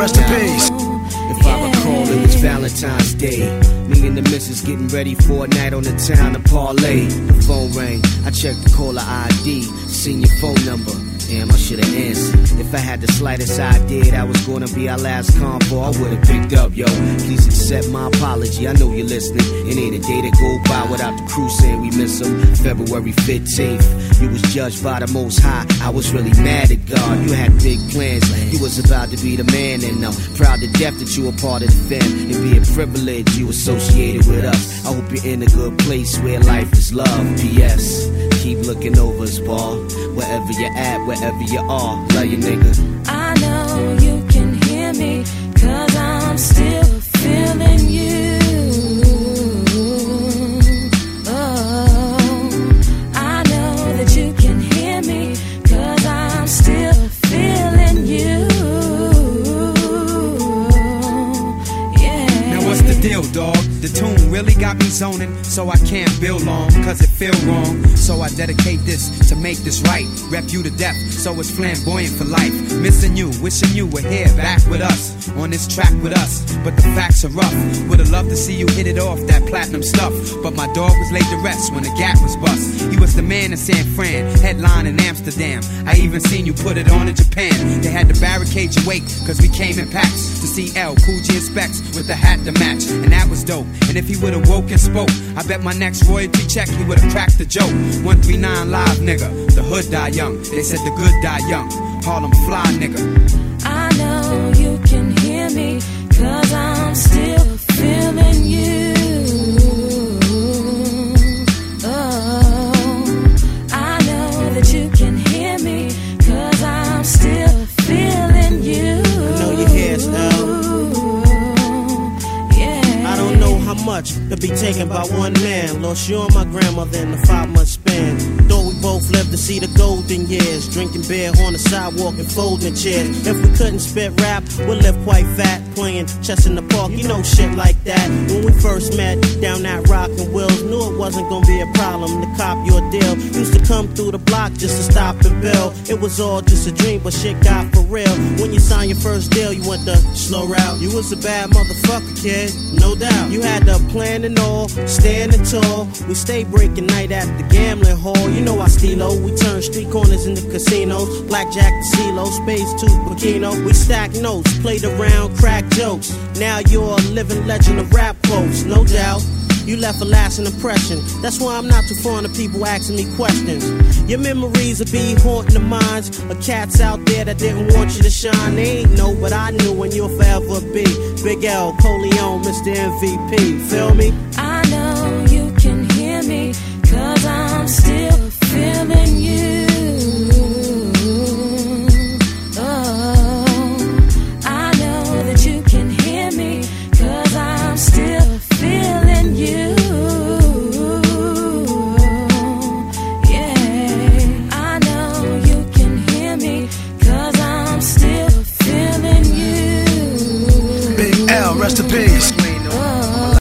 Rest in peace. If I recall, it was Valentine's Day. Me and the missus getting ready for a night on the town to parlay. The phone rang, I checked the caller ID, seen your phone number. Damn, I should've answered. If I had the slightest idea that was gonna be our last convo, I would've picked up, yo. Please accept my apology, I know you're listening. It ain't a day that go by without the crew saying we miss them. February 15th, you was judged by the Most High. I was really mad at God, you had big plans. You was about to be the man, and I'm proud to death that you were part of the fam. It'd be a privilege you associated with us. I hope you're in a good place where life is love. P.S. Keep looking over us, ball. Wherever you're at, wherever you are, love you, nigga. I know you can hear me, 'cause I'm still feeling you. Oh, I know that you can hear me, 'cause I'm still feeling you. Yeah. Now what's the deal, dog? The tune really got me zoning, so I can't build long, 'cause it feel wrong. So I dedicate this to make this right. Rep you to death, so it's flamboyant for life. Missing you, wishing you were here back with us, on this track with us. But the facts are rough. Would've loved to see you hit it off, that platinum stuff. But my dog was laid to rest when the gap was bust. He was the man in San Fran, headline in Amsterdam. I even seen you put it on in Japan. They had to barricade your wake, 'cause we came in packs to see L, Cool G and Specs with the hat to match. And that was dope. And if he would've woke and spoke, I bet my next royalty check he would've cracked the joke. 139 live, nigga. The hood die young. They said the good die young. Harlem fly, nigga. I know you can hear me, 'cause I'm still feeling you. Oh, I know that you can hear me, 'cause I'm still feeling you. I know your hair's out. I don't know how much to be taken by one man. Lost you and my grandmother in the 5-month span. Though we both lived to see the golden years, drinking beer on the sidewalk and folding chairs. If we couldn't spit rap, we'd live quite fat, playing chess in the park, you know, shit like that. When we first met down that Rockin' Wills, knew it wasn't gonna be a problem to cop your deal. Used to come through the block just to stop and bill. It was all just a dream, but shit got for real. When you signed your first deal, you went the slow route. You was a bad motherfucker, kid, no doubt. You had the plan and all, standing tall. We stayed breaking night at the gambling hall. You know I steelo, we turn street corners into casinos. Blackjack to CeeLo, spades to Bikino. We stack notes, played around, crack jokes. Now you're a living legend of rap quotes, no doubt. You left a lasting impression. That's why I'm not too fond of people asking me questions. Your memories will be haunting the minds of cats out there that didn't want you to shine. They ain't know, but I knew, and you'll forever be Big L, Coleon, Mr. MVP. Feel me?